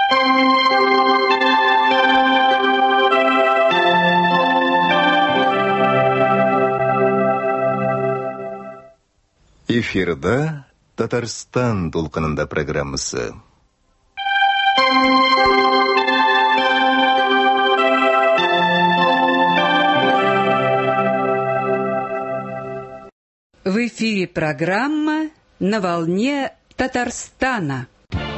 Эфирда Татарстан толқынында программасы. В эфире программа «На волне Татарстана».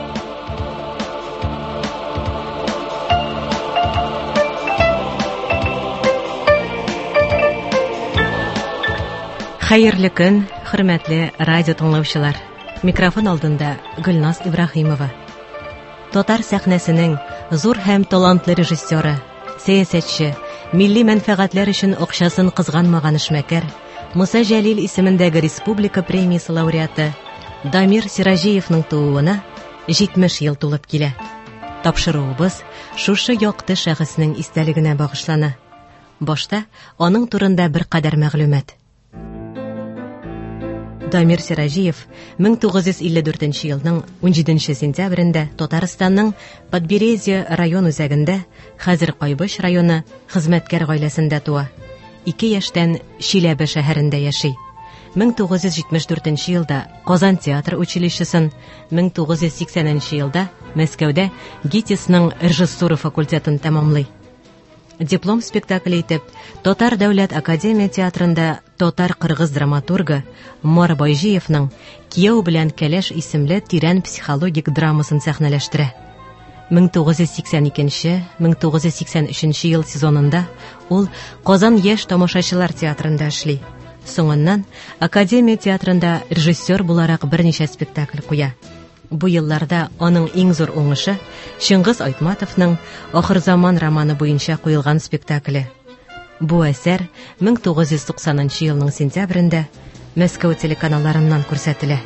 Хәерле көн, хөрмәтле радио тыңлаучылар. Микрофон алдында Гөлназ Ибраһимова. Татар сәхнәсенең зур һәм талантлы режиссеры, сәясәтче, милли мәнфәгатьләр өчен акчасын кызганмаган эшмәкәр, Муса Җәлил исемендәге республика премиясе лауреаты Дамир Сиражиевның тууына 70 ел тулып килә. Тапшыруыбыз шушы якты шәхеснең истәлегенә багышлана. Башта аның турында бер кадәр мәгълүмат. Дамир Сиражиев 1954 елның 17 сентябрендә Татарстанның Подберезье район үзәгендә, хәзер Кайбыш районы, хезмәткәр гаиләсендә туа. 2 яшьтән Чиләбе шәһәрендә яши. 1974 елда Казан театр училищесын, 1980 елда Мәскәүдә ГИТИСның режиссура факультетын тәмамлый. Диплом спектакль итеп, Татар дәүләт академия театрында татар-кыргыз драматургы Мар Байҗиевның «Кияү белән кәләш» исемле тирән психологик драмасын сәхнәләштерә. 1982-1983 ел сезонында ул Казан яшь тамашачылар театрында эшли. Соңыннан академия театрында режиссер буларак берничә спектакль куя. Бу елларда аның иң зур уңышы Шыңгыз Айтматовның «Ахыр заман» романы буенча куелган спектакле. Бу әсәр 1990 елның сентябрендә Мәскәү телеканалларыннан күрсәтелә.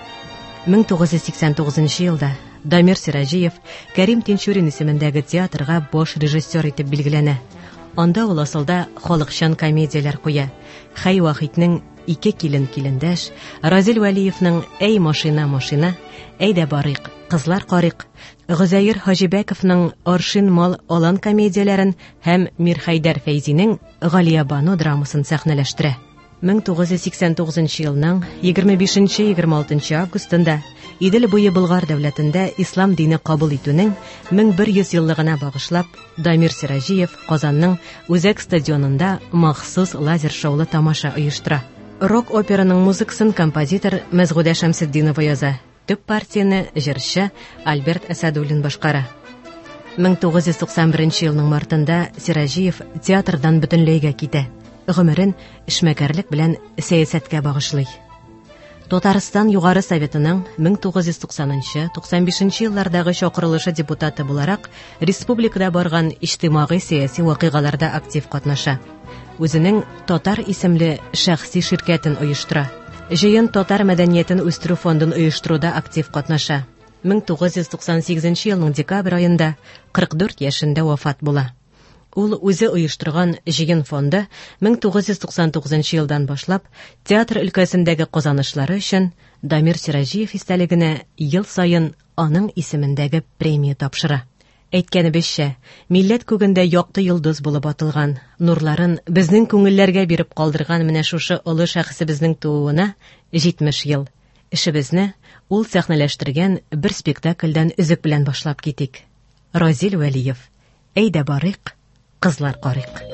1989 елда Дамир Сиражиев Кәрим Тинчурин исемендәге театрга баш режиссер итеп билгеләнә. Анда ул асылда халыкчан комедияләр куя. Хәй Вахитның «Ике килен килендәш», Разил Вәлиевның «Әй машина, машина», «Әйдә барыйк, кызлар карыйк», Гозәйр Хаҗибәковның «Аршин мал алан» комедияләрен һәм Мирхәйдәр Фәйзинең «Галия Бану» драмасын сәхнәләштерә. 1989 елның 25-26 августында Идел буе Болгар дәүләтендә ислам дине кабул итүнең 1100 еллыгына багышлап Дамир Сиражиев Казанның Үзәк стадионында махсус лазер шоулы тамаша оештыра. Рок-операның музыкасын композитор Мәзгудә Шәмсетдинова яза. Төп партияны җырчы Альберт Әсәдуллин башкара. 1991 елның мартында Сиражиев театрдан бөтенләйгә китә. Гомерен эшмәкәрлек белән сәясәткә багышлый. Татарстан Югары Советының 1990-95 еллардагы чакырылышы депутаты буларак республикада барган иҗтимагый сәяси вакыйгаларда актив катнаша. Үзенең Татар исемле шәхси ширкәтен оештыра. Җыен татар мәдәниятен үстерү фондын оештыруда актив катнаша. 1998 елның декабрь аенда 44 яшендә вафат була. Ул үзе оештырган җыен фонды 1999 елдан башлап театр өлкәсендәге казанышлары өчен Дамир Сиражиев истәлегенә ел сайын аның исемендәге премия тапшыра. Әйткәнебезчә, милләт күгендә якты йолдыз булып атылган, нурларын безнең күңелләргә биреп калдырган менә шушы олы шәхесебезнең тууына 70 ел. Эшебезне ул сәхнәләштергән бер спектакльдән үзек белән башлап китик. Разил Вәлиев, «Әйдә барыйк, кызлар карыйк».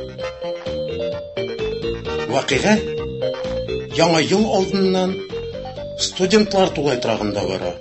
Вакыйга яңа ел алдыннан студентлар тулай торганда бара.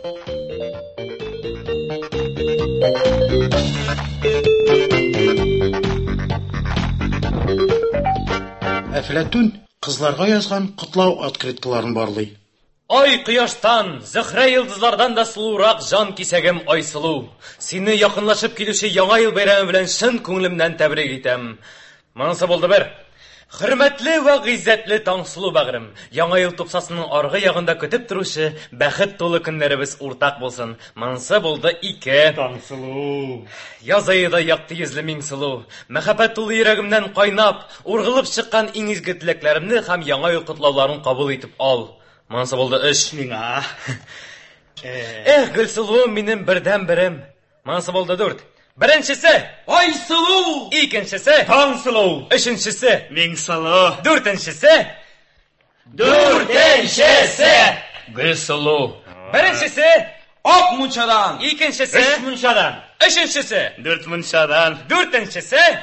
Әфләтун кызларга язган котлау открыткаларын барлый. Ай кояштан, зөһрә йолдызлардан да сулурак жан кисәгем Айсылу. Сине якынлашып килүче яңа ел бәйрәме белән шын күңелемнән тәбрик итәм. Монысы булды бер. Хөрмәтле ва гыйззәтле Таңсылу бәгърем, яңа ел тупсасының аргы ягында көтеп торучы бәхет тулы көннәребез уртак булсын. Монысы булды 2. Таңсылу. Язайы да якты йөзле Миңсылу. Мәхәббәт тулы йөрәгемнән кайнап, ургылып чыккан иң изге теләкләремне һәм яңа ел котлауларын кабул итеп ал. Монысы булды 3. Миңа. Гөлсылуым минем бердән берем. Мансы булды 4. Беренчесе Айсылу! Икенчесе Таңсылу! Өченчесе Миңсылу! Дүртенчесе Гысылу! Беренчесе Ак мунчадан! Икенчесе Үч мунчадан! Өченчесе Дүрт мунчадан! Дүртенчесе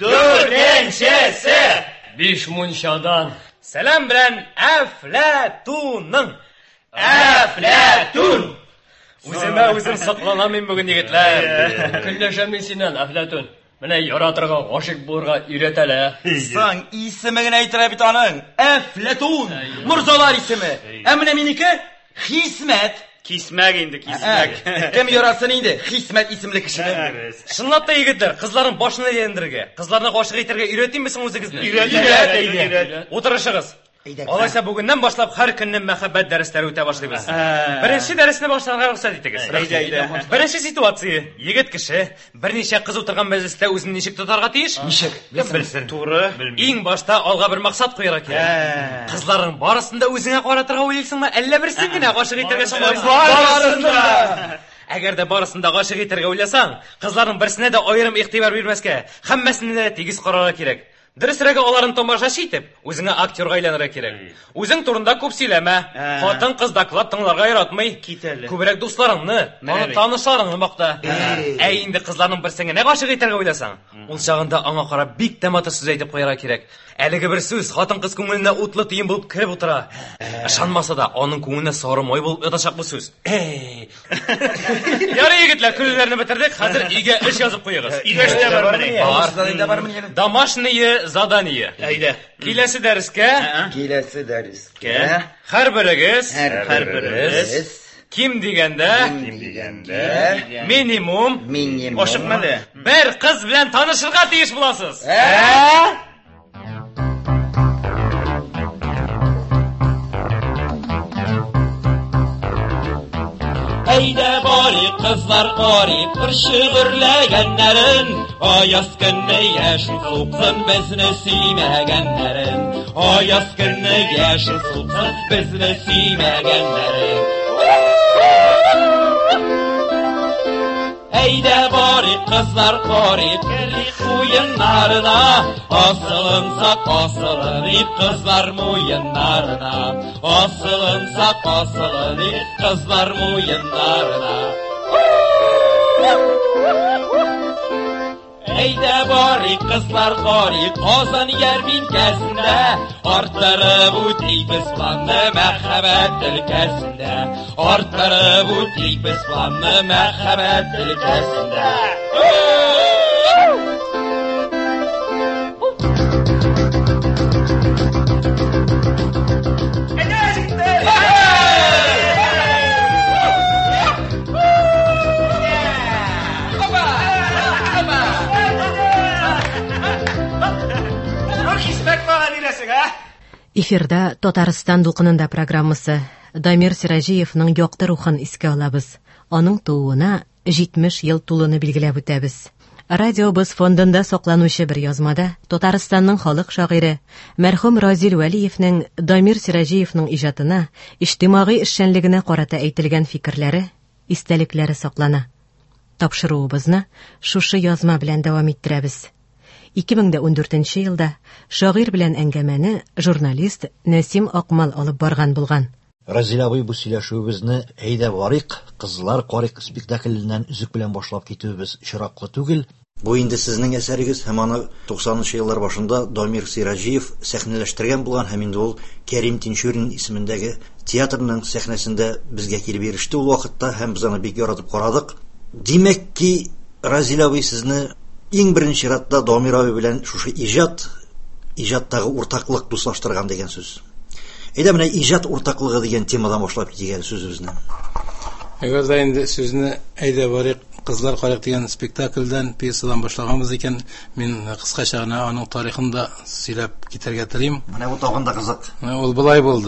Биш мунчадан! Сәлам белән Әфләтунның. Әфләтун! Үзем сакланам мин бүген егетләр. Көнләшәм мин синнән, Әфләтун. Менә яратырга, гашык булырга өйрәтәләр. Саң исеме генә әйтелә бит аның. Әфләтун. Мурзалар исеме. Ә менә минеке Хисмәт. Кисмәк инде, кисмәк. Кем яратсын инде Хисмәт исемле кешене? Шынлап та егетләр, кызларның башына яндырырга, кызларны гашык итәргә өйрәтимме соң үзегезне? Өйрәт. Утырышыгыз. Алайса бүгеннән башлап һәр көнне мәхәббәт дәресләре үтә башлыйбыз. Беренче дәресне башларга рөхсәт итегез. Беренче ситуация. Егет кеше берничә кыз утырган мәҗлестә үзен ничек тотарга тиеш? Ничек? Белсен. Туры. Иң башта алга бер максат куярга кирәк. Кызларның барысын да үзеңә каратырга уйлыйсыңмы, әллә берсен генә гашык итәргә чамалыйсың? Барысын да. Әгәр дә барысын да гашык итәргә уйласаң, кызларның берсенә дә аерым игътибар бирмәскә, һәммәсенә дә тигез карарга кирәк. Дөресрәге аларын тамашачы итеп, үзеңә актерга әйләнергә кирәк. Үзең турында күп сөйләмә. Хатын-кыз доклад тыңларга яратмый. Күбрәк дусларыңны, танышларыңны макта. Ә инде кызларның берсенә гашык итәргә уйласаң, ул чагында аңа карап бик тә матур сүз әйтеп куярга кирәк. Әлеге бер сүз хатын-кыз күңеленә утлы тыйын булып кирип утыра. Ышанмаса да, аның күңеленә сары май булып ятачак бу сүз. Ярый егетләр, күлләрне битердек. Хәзер өйгә эш язып куегыз. Игештә бар Бар. Домашние задание. Әйдә. Киләсе дәрескә һәр берегез ким дигәндә минимум Ашыкмады. бер кыз белән танышырга тиеш буласыз. Әйдә барик кызлар карик, бер шигырьләгәннәрен, аяз көнне яшен суксын безне сөймәгәннәрен, аяз көнне яшен суксын безне сөймәгәннәрен. Әйдә барик кызлар карик, уеннарына, асылынсак асылын ит кызлар муеннарына, асылынсак асылын ит кызлар муеннарына. Әйдә барик кызлар карик, Казан ярминкәсендә, арттырып үтик без планны мәхәббәт өлкәсендә, арттырып үтик без планны мәхәббәт өлкәсендә. Эфирда Татарстан дулкынында программасы. Дамир Сиражиевның якты рухын искә алабыз. Аның тууына 70 ел тулуны билгеләп үтәбез. Радиобыз фондында сакланучы бер язмада Татарстанның халык шагыйре мәрхүм Разил Вәлиевнең Дамир Сиражиевның иҗатына, иҗтимагый эшчәнлегенә карата әйтелгән фикерләре, истәлекләре саклана. Тапшыруыбызны шушы язма белән дәвам иттерәбез. 2014 елда шагыйрь белән әңгәмәне журналист Нәсим Акмал алып барган булган. Разил абый бу сөйләшүебезне әйдә барык, кызлар карык спектакленнән үзек белән башлап китүебез чираклы түгел. Бу инде сезнең әсәрегез һәм аны 90-нчы еллар башында Дамир Сиражиев сәхнәләштергән булган һәм инде ул Кәрим Тинчурин исемендәге театрның сәхнәсендә безгә килеп иреште ул вакытта һәм без аны бик яратып карадык. Димәк ки, Разил абый сезне иң беренче чиратта Дамир абый белән шушы иҗаттагы уртаклык дуслаштырган дигән сүз. Әйдә менә иҗат уртаклыгы дигән темадан башлап китегән сүзебезне. Әгәр дә инде сүзне әйдә барык кызлар карык дигән спектакльдән, пьесадан башлаганбыз икән, мин кыскача гына аның тарихын да сөйләп китәргә телим. Менә бу тагын да кызык. Ул булай булды.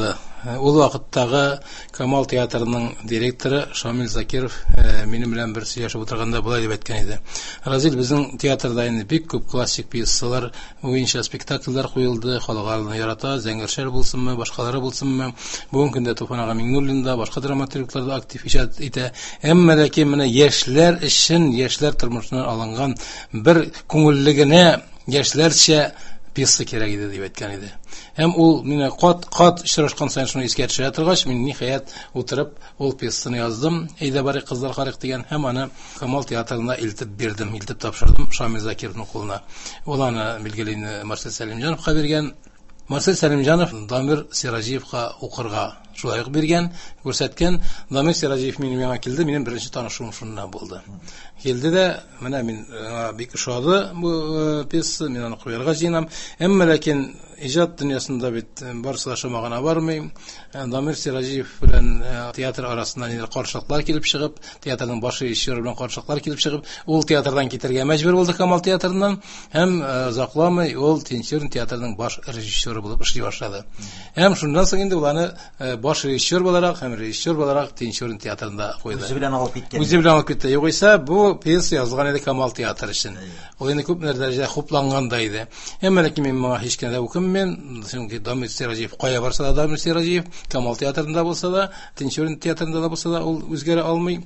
ул вакыттагы Камал театрының директоры Шамил Закиров минем белән бер сөйләшеп утырганда булай дип әйткән иде. Разил, безнең театрда инде бик күп классик пьесалар, уенча спектакльләр куелды, халык ярата, Зәңгәршәр булсынмы, башкалары булсынмы. Бүген көндә Туфан ага Миңнуллин да, башка драматурглар да актив иҗат итә. Әмма ләкин менә яшьләр өчен, яшьләр тормышыннан алынган бер күңеллегенә яшьләрчә пьеса кирәк иде дип әйткән иде. Һәм ул мине кат очрашкан саен шуны искә төшерә торгач, мин ниһаять утырып ул пьесаны яздым. Әйдә барык кызлар харык дигән һәм аны Камал театрына илтеп бирдем, илтеп тапшырдым Шамил Закировның кулына. Ул аны билгеле Марсель Сәлимҗановка биргән. Марсель Сәлимҗанов Дамир Сиражиевка укырга шулай ук биргән, күрсәткән. Дамир Сиражиев минем яңа килде, минем беренче танышуым шуннан булды. Келді дә, менә мин бик ошады бу пьеса, мин аны куярга җыенам. Әмма ләкин иҗат дөньясында бит барысы да шомагына бармый. Дамир Сиражиев белән театр арасында нидер каршылыклар килеп чыгып, театрның баш режиссеры белән каршылыклар килеп чыгып, ул театрдан китәргә мәҗбүр булды Камал театрыннан, һәм озакламый ул Тинчурин театрының баш режиссеры булып эшли башлады. Һәм шундан соң инде ул аны баш режиссер буларак һәм режиссер буларак Тинчурин театрында куйды. Үзе белән алып киткән. Үзе белән алып китте. Югыйсә бу пьеса язылган иде Камал театры өчен. Ул инде күп дәрәҗәдә хупланган да иде. Әмма ләкин мин моңа һич кенә дә укыммын. Чөнки Дамир Сиражиев кая барса да Дамир Сиражиев, Камал театрында булса да, Тинчурин театрында да булса да ул үзгәрә алмый.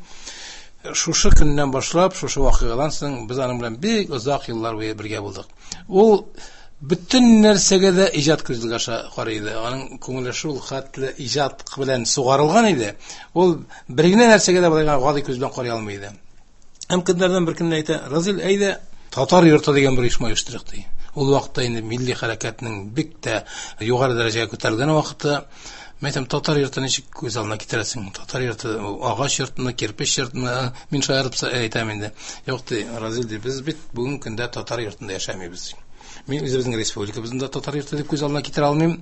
Шушы көннән башлап, шушы вакыйгадан соң без аның белән бик озак еллар буе бергә булдык. Ул bütün нәрсәгә дә иҗат күзлеге аша карый иде. Аның күңеле шул хәтле иҗат белән сугарылган иде. Ул бер генә нәрсәгә дә булай гади күз белән карый алмый иде. Һәм көннәрдән бер көнне әйтә, Разил, әйдә татар йорты дигән бер оешма оештырыйк ди. Ул вакытта инде милли хәрәкәтнең бик тә югары дәрәҗәгә күтәрелгән вакыты. Мәйтәм татар йортын ничек күз алдына китерәсең? Татар йорты агач йортны, кирпеч йортны мин шаярып әйтәм инде. Юк ди, Разил ди, без бит бүген көндә татар йортында яшәмибез. Мин үзебезнең республикабызда татар йорты дип күз алдына китерә алмыйм.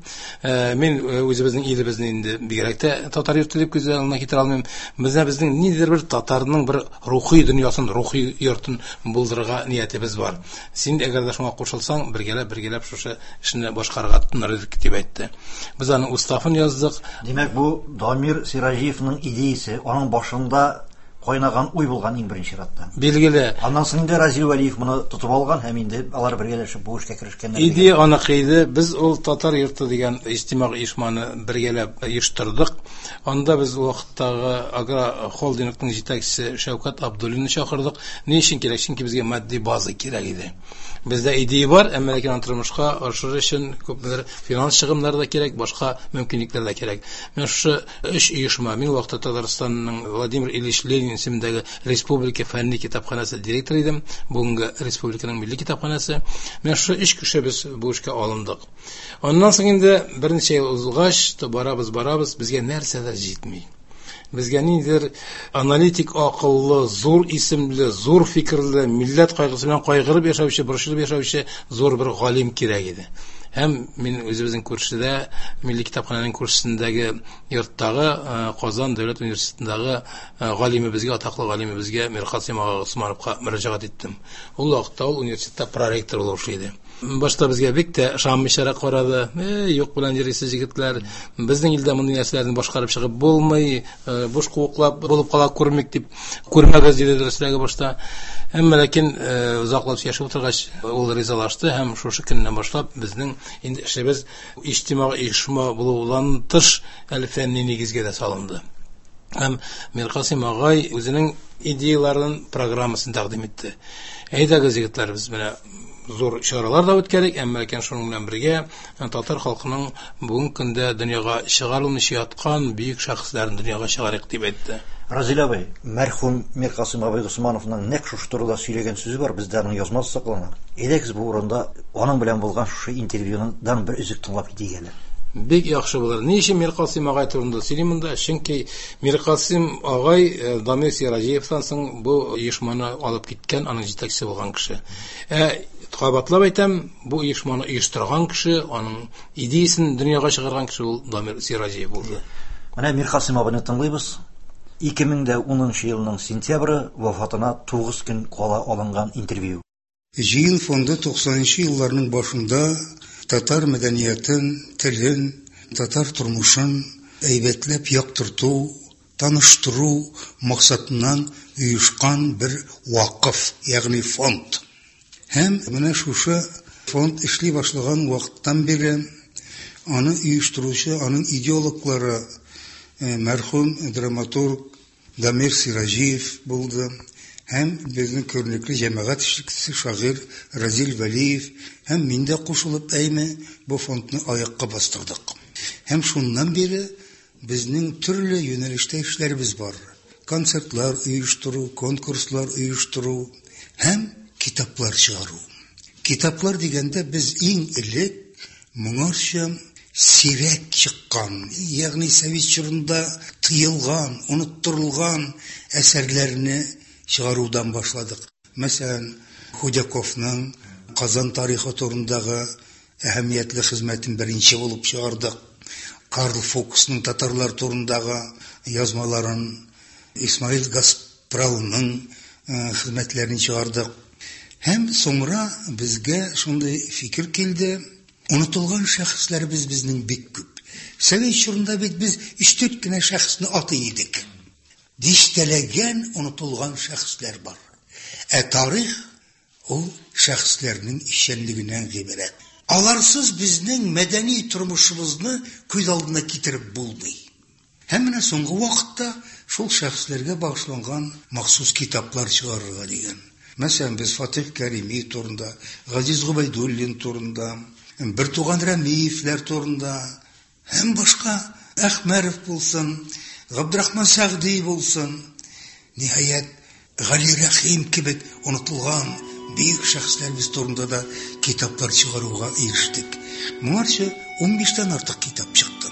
Мин үзебезнең илебезне инде бигрәк тә татар йорты дип күз алдына китерә алмыйм. Безнең нидер бер татарның бер рухи дөньясын, рухи йортын булдырырга ниятебез бар. Син әгәр дә шуңа кушылсаң, бергәләп шушы эшне башкарырга тырышырбыз дип әйтте. Без аның уставын яздык. Димәк, бу Дамир Сиражиевның идеясе, аның башында кайнаган уй булган иң беренче чиратта. Билгеле. Аннан соң инде Разил Вәлиев моны тотып алган һәм инде алар бергәләшеп бу эшкә керешкәннәр. Идея анык иде. Без ул татар йорты дигән иҗтимагый оешманы бергәләп оештырдык. Анда без вакыттагы Агра холдингның җитәкчесе Шәүкәт Абдуллинны чакырдык. Ни өчен кирәк? Чөнки безгә матди база кирәк иде. Бездә идея бар, әмма ләкин тормышка ашыру өчен күпләр финанс чыгымнар да кирәк, башка мөмкинлекләр дә кирәк. Мен шу эш оешма, мин вакытта Татарстанның Владимир Ильич Ленин исемендәге Республика фәнни китапханасы директоры идем. Бүгенге республиканың милли китапханасы. Мен шу 3 кеше без бу эшкә алындык. Аннан соң инде берничә ел узгач, барабыз, безгә нәрсәләр җитми. Безгә нидер аналитик акыллы, зур исемле, зур фикерле, милләт кайгысы белән кайгырып яшәүче, борчылып яшәүче зур бер галим кирәк иде. Һәм мин үзебезнең күршедә, милли китапхананың күршесендәге йорттагы Казан дәүләт университетындагы галимебезгә, атаклы галимебезгә Миркасым ага Госмановка мөрәҗәгать иттем. Ул вакытта ул университетта проректор булып эшли. Башта безгә бик тә ышанмыйчарак карады. Юк белән йөрисез җегетләр, безнең илдә мондый нәрсәләрне башкарып чыгып булмый, буш куыклап булып кала күрмик дип күрмәгез диде дәресләргә башта. Әмма ләкин узаклап яшәп утыргач ул ризалашты һәм шушы көннән башлап безнең инде эшебез иҗтимагый оешма булудан тыш фәнни нигезгә дә салынды. Һәм Миркасым агай үзенең идеяларын программасын тәкъдим итте. Әйдәгез егетләр, без менә зур чаралар да үткәрик, әмма ләкин шуның белән бергә татар халкының бүген көндә дөньяга чыгарылмый яткан бөек шәхесләрен дөньяга чыгарык дип әйтте. Разил абый, мәрхүм Миркасым абый Госмановның нәкъ шушы турыда сөйләгән сүзе бар, бездә аның язмасы саклана. Әйдәгез бу урында аның белән булган шушы интервьюдан бер үзек тыңлап китик әле. Бик яхшы булыр. Ни өчен Миркасым агай турында сөйлим монда? Чөнки Миркасым агай Дамир Сиражиевтан соң бу оешманы алып киткән, аның җитәкчесе булган кеше. Кабатлап әйтәм, бу оешманы оештырган кеше, аның идеясын дөньяга чыгарган кеше ул Дамир Сиражиев булды. Менә Миркасым абыйны тыңлыйбыз. 2010 елның сентябры вафатына 9 көн кала алынган интервью. Җыен фонды 90-нчы елларның башында татар мәдәниятен, телен, татар тормышын, әйбәтләп яктырту, таныштыру максатыннан оешкан бер вакыф, ягъни фонд. Һәм менә шушы фонд эшли башлаган вакыттан бери аны оештыручы, аның идеологлары мәрхүм драматург Дамир Сиражиев булды. Һәм безнең күренекле җәмәгать эшлеклесе шагыйрь Разил Вәлиев һәм мин дә кушылып бу фондны аякка бастырдык. Һәм шуннан бери безнең төрле юнәлештә эшләрбез бар. Концертлар оештыру, конкурслар оештыру һәм китаплар чыгару. Китаплар дигәндә без иң элек моңарча сирәк чыккан, ягъни совет чорында тыелган, оныттырылган әсәрләрне чыгарудан башладык. Мәсәлән, Худяковның Казан тарихы турындагы әһәмиятле хезмәтен беренче булып чыгардык. Карл Фокусның татарлар турындагы язмаларын, Исмаил Гаспрауның хезмәтләрен чыгардык. Һәм соңра безгә шундый фикер килде. Унытылган шәхесләрбез безнең бик күп. Совет чорында бит без 3-4 кенә шәхесне атый идек. Дистәләгән унытылган шәхесләр бар. Тарих ул шәхесләрнең ишәнлегеннән гыйбарәт. Аларсыз безнең мәдәни тормышыбызны күз алдына китереп булмый. Һәм менә соңгы вакытта шул шәхесләргә багышланган махсус китаплар чыгарырга дигән. Мәсәлән, без Фатих Кәрими турында, Газиз Губайдуллин турында, Бертуган Рәмиевләр турында, һәм башка Әхмәров булсын, Габдрахман Сәгъди булсын, ниһаять Гали Рәхим кебек унытылган бик шәхесләрбез турында да китаплар чыгаруга ирештек. Моңарча 15-тән артык китап чыкты.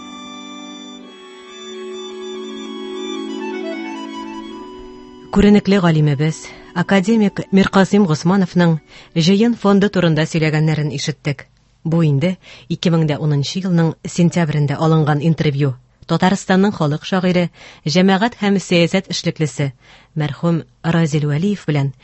Күренекле галимебез, академик Миркасим Госмановның җыен фонды турында сөйләгәннәрен ишеттек. Бу инде 2010 елның сентябрендә алынган интервью. Татарстанның халык шагыйре, җәмәгать һәм сәясәт эшлеклесе мәрхүм Разил Вәлиев белән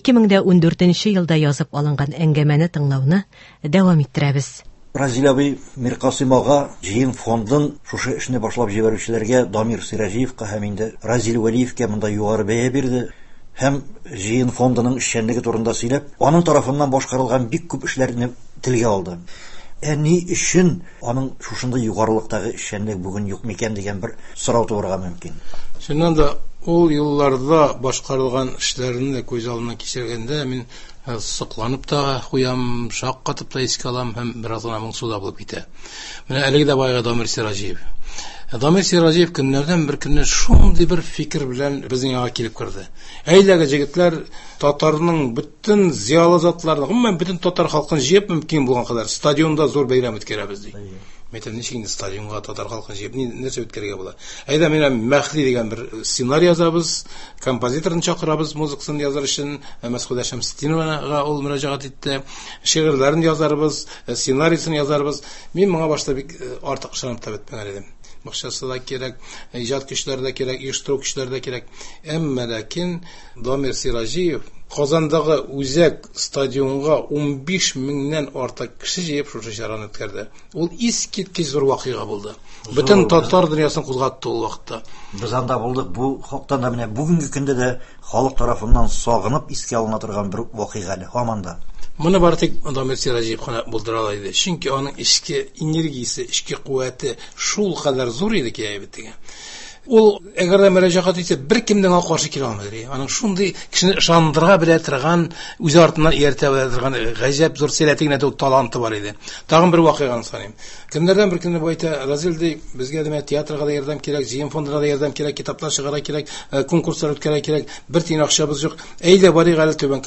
2014 елда язып алынган әңгәмәне тыңлауны дәвам иттерәбез. Разил абый Миркасим ага җыен фондын шушы эшне башлап җибәрүчеләргә Дамир Сиражиевка һәм инде Разил Вәлиевкә монда югары бәя бирде. Һәм җыен фондының эшчәнлеге турында сөйләп, аның тарафыннан башкарылган бик күп эшләрне телгә алды. Ни өчен аның шушында югарылыктагы эшчәнлек бүген юк микән дигән бер сорау тудырырга мөмкин. Шуннан да ул елларда башкарылган эшләрне күз алдына кичергәндә мин сокланып та куям, шаккатып та искә алам һәм бераз гына моңсуда булып китә. Менә әлеге дә байга Дамир Сиражиев. Дамир Сиражиев көннәрдән бер көнне шундый бер фикер белән безнең янга килеп керде. Әйләге җегетләр, татарның бөтен зиялы затларны, гомумән бөтен татар халкын җыеп мөмкин булган кадәр стадионда зур бәйрәм үткәрәбез ди. Мәйтәм ничек стадионга татар халкын җыеп нәрсә үткәрергә була. Әйдә менә Мәхди дигән бер сценарий язабыз, композиторны чакырабыз музыкасын язар өчен, Мәсгудә Шәмсетдиновага ул мөрәҗәгать итте. Шигырьләрен язарбыз, сценарийсын язарбыз. Мин моңа башта бик артык ышанып та бетмәгән идем. Бакчасы да кирәк, иҗат көчләре дә кирәк, оештыру көчләре дә кирәк. Әмма ләкин Дамир Сиражиев Казандагы үзәк стадионга 15 меңнән артык кеше җыеп шушы чараны үткәрде. Ул искиткеч зур вакыйга булды. Бөтен татар дөньясын кузгатты ул вакытта. Без анда булдык. Бу хактан да менә бүгенге көндә дә халык тарафыннан сагынып искә алына торган бер вакыйга әле һаманда. Моны бары тик Дамир Сиражиев гына булдыра ала иде. Чөнки аның эчке энергиясе, эчке куәте шул кадәр зур иде ки әйбәттәгә. Ул әгәр дә мөрәҗәгать итсә, бер кемнең каршы килә алмый. Аның шундый кешене ышандырырга белә торган, үзе артыннан ияртә белә торган гаҗәп зур сәләтенә дә таланты бар иде. Тагын бер вакыйганы саныйм. Кемнәрдән бер көнне бу әйтә, Разил ди, безгә дә театрга да ярдәм кирәк, җыен фондына да ярдәм кирәк, китаплар чыгара кирәк, конкурслар үткәрә кирәк, бер тиен акчабыз юк. Әйдә барыйк әле Түбән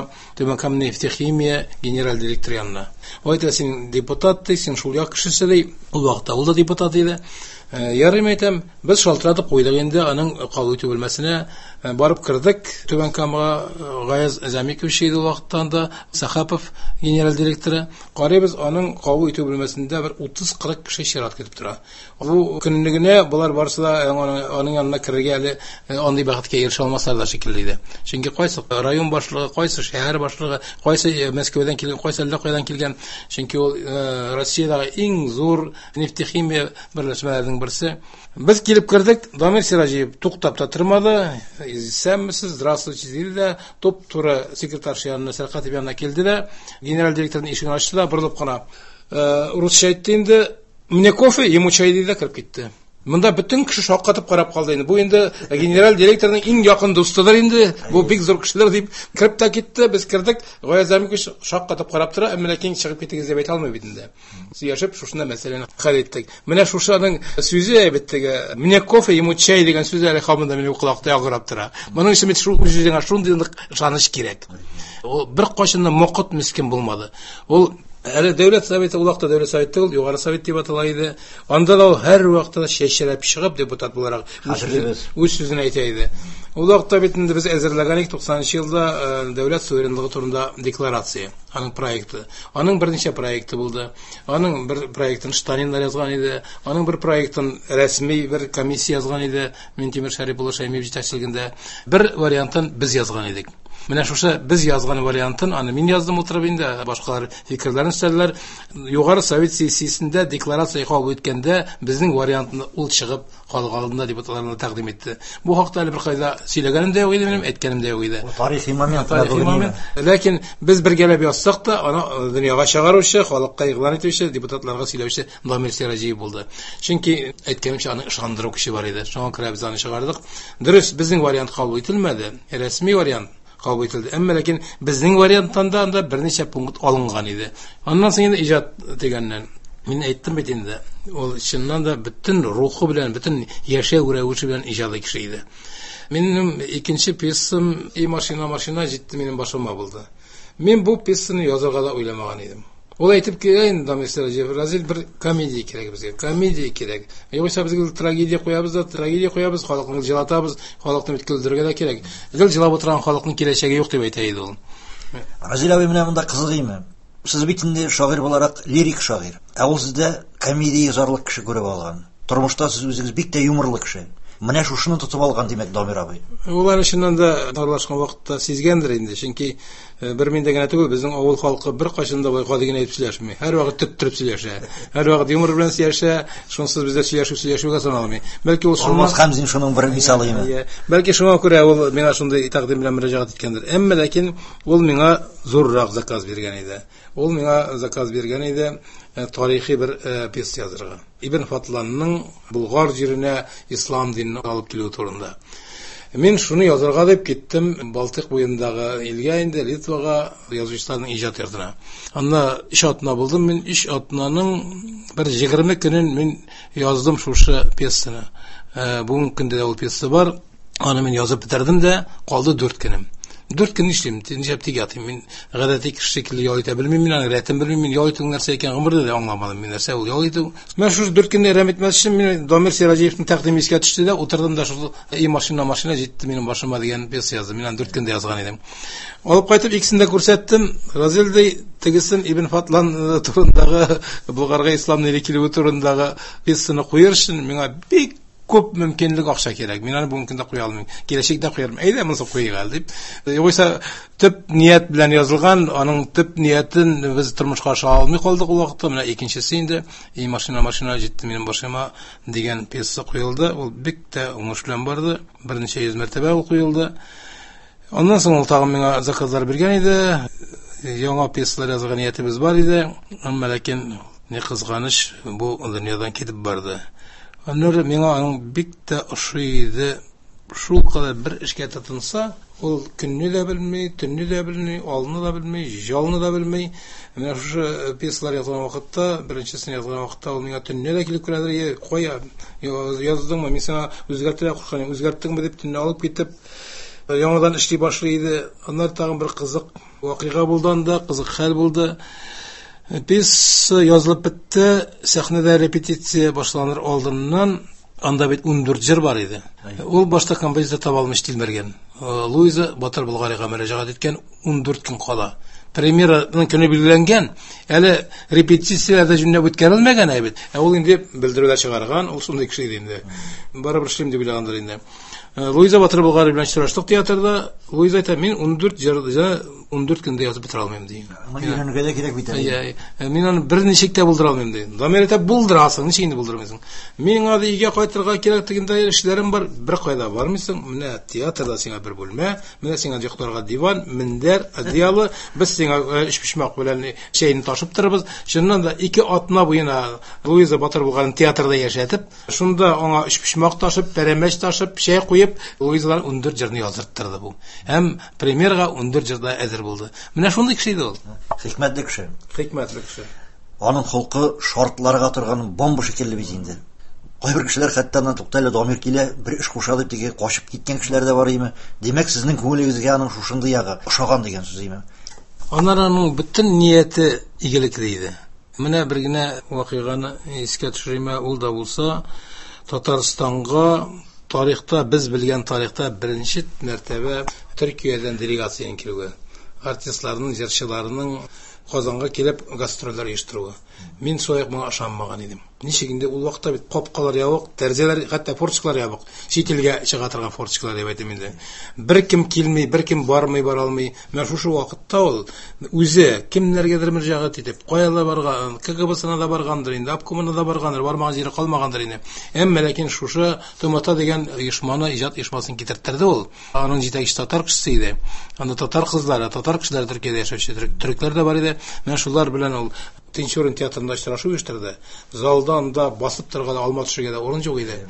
Кама нефтехимия генераль директор янына. Ул әйтә, син депутат, син шул як кешесе ди. Ул вакытта ул да депутат иде. Ярым әйтәм, без шалтыратып куйдык инде аның кабул итү бүлмәсенә барып кирдек. Түбән Камага Гаяз Замикович иде вакыттан да Сахапов генераль директоры. Карыйбыз аның кабул итү бүлмәсендә бер 30-40 кеше чират көтеп тора. Бу көннегенә булар барсы да аның янына кирергә әле андый бәхеткә ирешә алмаслар да шикелле иде. Чөнки кайсы район башлыгы, кайсы шәһәр башлыгы, кайсы Мәскәүдән килгән, кайсы әллә кайдан килгән. Чөнки ул Россиядәге иң зур нефтехимия берләшмәләренең берсе. Без килеп кердек, Дамир Сиражиев туктап та тормады. Сәммесез, здравствуйте диде дә, туп-туры секретарша янына, Сәркатов янына килде дә, генераль директорның ишеген ачты да, борылып кына урысча әйтте инде, "Мне кофе, ему чай" диде дә кирип китте. Монда бүтән кеше шаккатып карап калды инде. Бу инде генераль директорның иң якын достыдыр инде. Бу бик зур кешеләр дип кирип та китте. Без кирдек, Гаяз Әмиков шаккатып карап тора, әмма ләкин чыгып китегез дип әйтә алмый бит инде. Сөйләшеп шушында мәсьәләне хәл иттек. Менә шушаның сүзе әйбәттеге, "Мне кофе, ему чай" дигән сүзе әле һамында минем кулакта яңгырап тора. Моның өчен бит шундый ышаныч кирәк. Ул бер качаннан мокыт мискин булмады. Ул әле дәүләт советы, ул вакытта дәүләт советы ул, югары совет дип атала иде. Анда да һәр вакытта чәчрәп чыгып депутат буларак үз сүзен әйтә иде. Ул вакытта бит инде без әзерләгән 90 елда дәүләт суверенлыгы турында декларация, аның проекты. Аның берничә проекты булды. Аның бер проектын Штаниннар язган иде. Аның бер проектын рәсми бер комиссия язган иде. Минтимер Шәрипов улы Шәймиев җитәкчелегендә. Бер вариантын без язган идек. Менә шушы без язган вариантын аны мин яздым утырып инде, башкалар фикерләрен сөйләрләр. Югары совет сессиясендә декларация кабул иткәндә безнең вариантны ул чыгып халык алдында депутатларына тәкъдим итте. Бу хакта әле бер кайда сөйләгәнем дә юк иде, минем әйткәнем дә юк иде. Тарихи момент. Ләкин без бергәләп язсак та, аны дөньяга чыгаручы, халыкка игълан итүче, депутатларга сөйләүче Дамир Сиражиев булды. Чөнки әйткәнемчә аны ышандыру көче бар иде. Шуңа күрә без аны чыгардык. Дөрес, безнең вариант кабул ителмәде. Рәсми вариант кабул ителде. Әмма ләкин безнең варианттан да анда берничә пункт алынган иде. Аннан соң инде иҗат дигәннән мин әйттем бит инде. Ул чыннан да бүтән рухы белән, бүтән яшәү рәвеше белән иҗади кеше иде. Минем икенче пьесам "И машина" җитте минем башыма булды. Мин бу пьесаны язарга да уйламаган идем. Ул әйтеп килгән Дамир Сиражиев, Разил бер комедия кирәк безгә, комедия кирәк. Югыйсә безгә трагедия куябыз да, трагедия куябыз, халыкны җылатабыз, халыкны бит көлдергә дә кирәк. Гел җылап утырган халыкның киләчәге юк дип әйтә иде ул. Разил абый менә монда кызыгыймы? Сез бит инде шагыйрь буларак лирик шагыйрь. Ә ул сездә комедия язарлык кеше күреп алган. Тормышта сез үзегез бик тә юморлы кеше. Менә шушыны тотып алган димәк Дамир абый. Улар өчен дә аралашкан вакытта сизгәндер инде, чөнки бер миндә генә түгел, безнең авыл халкы бер кайчан да байга дигән әйтеп сөйләшми. Һәр вакыт төп сөйләшә. Һәр вакыт юмор белән сөйләшә, шунсыз бездә сөйләшүгә саналмый. Бәлки ул Алмаз Хәмзин шуның бер мисалы име. Бәлки шуңа күрә ул миңа шундый тәкъдим белән мөрәҗәгать иткәндер. Әмма ләкин ул миңа зуррак заказ биргән иде. Ул миңа заказ биргән иде тарихи бер пьеса язарга. Ибн Фатланның Булгар җиренә ислам динен алып килү турында. Мин шуны язарга дип киттем Балтык буендагы илгә инде, Литвага, язучыларның иҗат йортына. Анда иш атна булдым, мин иш атнаның бер 20 көнен мин яздым шушы пьесаны. Бүген көндә ул пьеса бар. Аны мин язып бетердем дә, калды 4 көнем. 4 көн эшлим, ничә тик ятыйм. Мин гадәти кеше шикелле ял итә белмим, мин аны рәтем белмим, мин ял итү нәрсә икән гомердә дә аңламадым. Мин нәрсә ул ял итү. Мен шушы 4 көнне рәхмәт итмәс өчен мин Дамир Сиражиевның тәкъдиме искә төште дә, утырдым да шул "И машина" җитте минем башыма дигән пьеса яздым. Мин аны 4 көндә язган идем. Алып кайтып икесендә күрсәттем. Разил тегесен Ибн Фатлан турындагы Булгарга исламны иле килү турындагы пьесаны куершын, миңа бик күп мөмкинлек акча кирәк. Мин аны бүген көндә куя алмыйм. Киләчәктә куярмын. Әйдә, монысы куйган дип. Югыйсә төп ният белән язылган, аның төп ниятен без тормышка аша алмый калдык ул вакытта. Менә икенчесе инде "И машина" җитте минем башыма дигән пьеса куелды. Ул бик тә уңыш белән барды. Берничә йөз мәртәбә ул куелды. Аннан соң ул тагын миңа заказлар биргән иде. Яңа пьесалар язган ниятебез бар иде. Әмма ләкин ни кызганыч, бу дөньядан китеп барды. Аннары миңа аның бик тә ошый иде. Шул кадәр бер эшкә тотынса, ул көнне дә белми, төнне дә белми, алны да белми, җалны да белми. Менә шушы пьесалар язган вакытта, беренчесен язган вакытта ул миңа төнне дә килеп керәдер, кая яздыңмы, мин сиңа үзгәртергә кушкан, үзгәрттеңме дип төнне алып китеп, яңадан эшли башлый иде. Аннары тагын бер кызык вакыйга булды анда, кызык хәл булды. Пьеса язылып бетте, сәхнәдә репетиция башланыр алдыннан анда бит 14 җыр бар иде. Ул башта композитор таба алмый Штильберген. Луиза Батыр Булгарига мөрәҗәгать иткән 14 көн кала. Премьераның көне билгеләнгән. Әле репетицияләрдә җүнләп үткәрелмәгән бит. Ул инде белдерүләр чыгарган, ул шундый кеше иде инде. Барыбер эшлим дип уйлагандыр инде. Луиза Батыр Булгари белән очраштык театрда. Луиза әйтә, мин 14 14 көндә язып бетер алмыйм ди. Мыйныңга да кирәк бит. Мин аны бер ничек тә булдыра алмыйм ди. Дамирәтә булдырасың, ничек инде булдырмыйсың? Мин аны өйгә кайтырга кирәк дигәндә эшләрем бар, бер кайда бармыйсың. Менә театрда сиңа бер бүлмә, менә сиңа йокларга диван, мендәр, одеяло, без сиңа эш пишмак белән чәйне ташып торабыз. Шуннан да 2 атна буена Луиза Батыр булган театрда яшәтеп, шунда аңа эш пишмак ташып, пәрәмәч ташып, чәй куеп, Луизалар 14 җырны яздырттырды бу. Һәм премьерга 14 җырда әзер булды. Менә шундый кеше иде ул. Хикмәтле кеше. Хикмәтле кеше. Аның холкы шартларга торган бомба шикелле бит инде. Кайбер кешеләр хәтта аны туктале Дамир килә, бер эш куша дип тиге качып киткән кешеләр дә бар име? Димәк, сезнең күңелегезгә аның шушындый ягы ошаган дигән сүз име? Аның бөтен нияте игелекле иде. Менә бер генә вакыйганы искә төшерим, ул да булса, Татарстанга тарихта, без белгән тарихта беренче мәртәбә Төркиядән делегация килүгә. Артистларның, җырчыларның Казанга килеп гастрольләр оештыруы. Мин сояк моңа ышанмаган идем. Ничек инде ул вакытта бит капкалар ябык, тәрҗәләр, хәтта форточкалар ябык. Шителгә чыга торган форточкалар дип әйтәм инде. Бер кем килмей, бер кем бармый, бара алмый. Менә шушы вакытта ул үзе кемнәргәдер мөрҗәгать итеп, каяла барган, КГБ-сына да баргандыр инде, обкомына да баргандыр, бармаган җире калмагандыр инде. Әмма ләкин шушы Томата дигән оешманы, иҗат оешмасын китертерде ул. Аның җитәкчесе татар кешесе иде. Анда татар кызлары, татар кешеләр Төркиядә яшәүче, төрекләр дә бар иде. Менә шулар белән ул Тинчурин театрында очрашу оештырды. Залдан да басып торган алма төшергә дә урын юк иде.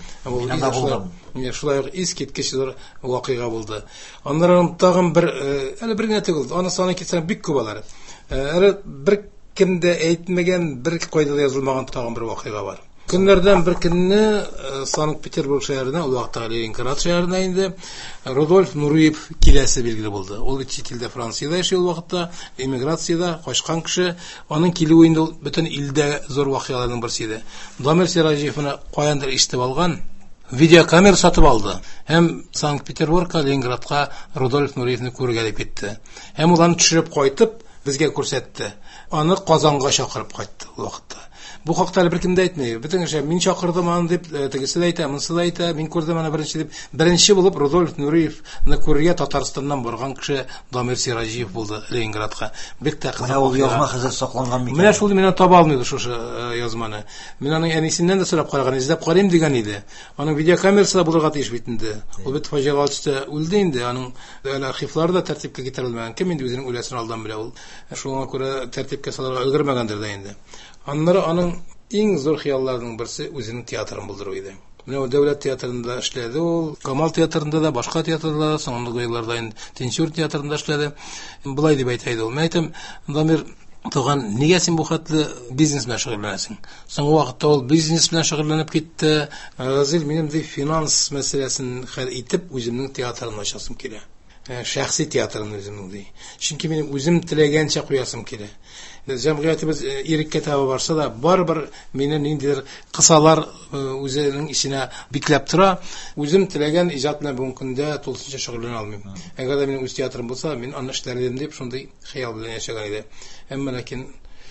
Шулай ук искиткеч зур вакыйга булды. Аннан тагын бер, әле бер генә түгел, аны саны китсәң бик күп алар. Әле бер кемдә әйтмәгән, бер кайда да язылмаган тагын бер вакыйга бар. Көннәрдән бер көнне Санкт-Петербург шәһәренә, ул вакытта Ленинград шәһәренә инде Рудольф Нуриев киләсе билгеле булды. Ул чит илдә, Франциядә яши ул вакытта, эмиграциядә качкан кеше. Аның килүе инде бөтен илдә зур вакыйгаларның берсе иде. Дамир Сираҗиевны каяндыр ишетеп алган, видеокамера сатып алды. Һәм Санкт-Петербургка, Ленинградка Рудольф Нуриевны күрергә дип китте. Һәм ул аны төшереп кайтып, безгә күрсәтте. Аны Казанга чакырып кайтты ул вакытта. Бу хакта бер кем дә әйтмәй. Бөтенчә мин чакырдым аны дип, тегесе дә әйтә, монсы да әйтә, мин күрдем аны беренче дип. Беренче булып Рудольф Нуриевны күрергә Татарстаннан барган кеше Дамир Сираҗиев булды Ленинградка. Бик тә кызык. Ул язма хәзер сакланган микән? Менә шул мине таба алмыйды шушы язманы. Мин аның әнисеннән дә сорап караган, издәп карыйм дигән иде. Аның видеокамерасы булырга тиеш бит инде. Ул бит фаҗига төстә үлде инде. Аның архивлары да тәртипкә китерелмәгән. Кем инде үзенең үләсен алдан белә ул. Шуңа күрә тәртипкә салырга өлгермәгәндер дә инде. Аннары аның иң зур хыялларының берсе үзенең театрын булдыру иде. Менә ул Дәүләт театрында эшләде ул, Камал театрында да, башка театрда, соңгы елларда Тинчур театрында эшләде. Булай дип әйтә иде ул. Мен әйтәм, Дамир туган, нигә син бу хәтле бизнес белән шөгыльләнәсең? Соңгы вакытта ул бизнес белән шөгыльләнеп китте. Разил, минем ди финанс мәсьәләсен хәл итеп, үземнең театрымны ачасым килә. Шәхси театрымны үземнең ди. Чөнки минем үзем теләгәнчә куясым килә. Җәмгыятебез иреккә таба барса да, барбер мине ниндидер кысалар үзенең исенә бикләп тора. Үзем теләгән иҗат белән бүгенге көндә тулысынча шөгыльләнә алмыйм. Әгәр дә минем үз театрым булса, мин аны эшләрдем дип шундый хыял белән яшәгән иде. Әмма ләкин